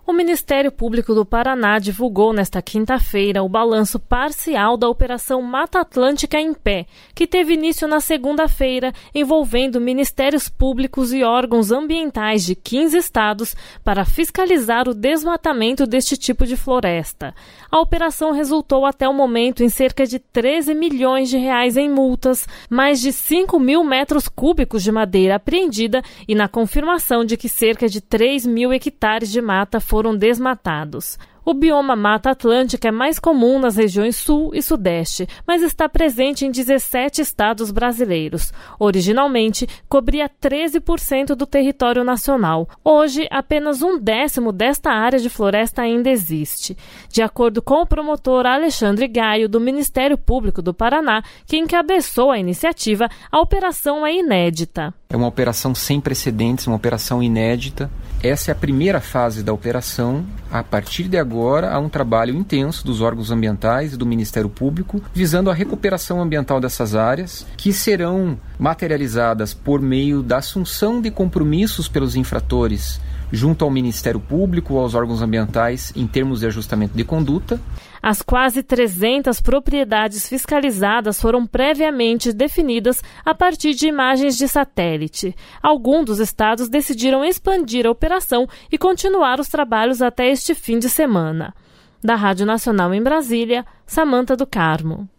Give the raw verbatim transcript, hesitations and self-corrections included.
O Ministério Público do Paraná divulgou nesta quinta-feira o balanço parcial da Operação Mata Atlântica em Pé, que teve início na segunda-feira, envolvendo ministérios públicos e órgãos ambientais de quinze estados para fiscalizar o desmatamento deste tipo de floresta. A operação resultou até o momento em cerca de treze milhões de reais em multas, mais de cinco mil metros cúbicos de madeira apreendida e na confirmação de que cerca de três mil hectares de mata foram foram desmatados. O bioma Mata Atlântica é mais comum nas regiões Sul e Sudeste, mas está presente em dezessete estados brasileiros. Originalmente, cobria treze por cento do território nacional. Hoje, apenas um décimo desta área de floresta ainda existe. De acordo com o promotor Alexandre Gaio, do Ministério Público do Paraná, que encabeçou a iniciativa, a operação é inédita. É uma operação sem precedentes, uma operação inédita. Essa é a primeira fase da operação. A partir de agora, há um trabalho intenso dos órgãos ambientais e do Ministério Público, visando a recuperação ambiental dessas áreas, que serão materializadas por meio da assunção de compromissos pelos infratores junto ao Ministério Público, aos órgãos ambientais, em termos de ajustamento de conduta. As quase trezentas propriedades fiscalizadas foram previamente definidas a partir de imagens de satélite. Alguns dos estados decidiram expandir a operação e continuar os trabalhos até este fim de semana. Da Rádio Nacional em Brasília, Samanta do Carmo.